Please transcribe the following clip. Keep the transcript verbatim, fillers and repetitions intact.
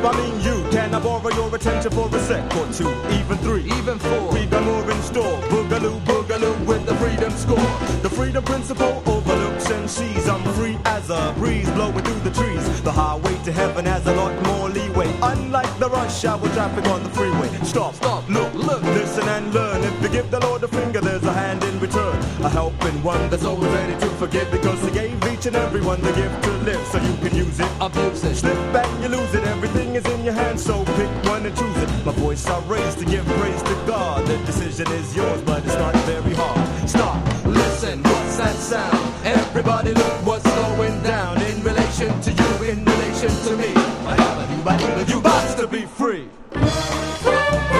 I mean you. Can I borrow your attention for a sec or two? Even three, even four. We got more in store. Boogaloo, boogaloo with the freedom score. The freedom principle overlooks and sees. I'm free as a breeze blowing through the trees. The highway to heaven has a lot more leeway. Unlike the rush hour traffic on the freeway. Stop, stop, look, look, listen and learn. If you give the Lord a finger, there's a hand in return. A helping one that's always ready to forgive, because he gave each and every one the gift to live, so you can use it. Abuse it. Slip back, you lose it. Everything is in your hands, so pick one and choose it. My voice I raise to give praise to God. The decision is yours, but it's not very hard. Stop, listen, what's that sound? Everybody look what's going down in relation to you, in relation to me. You got to be free.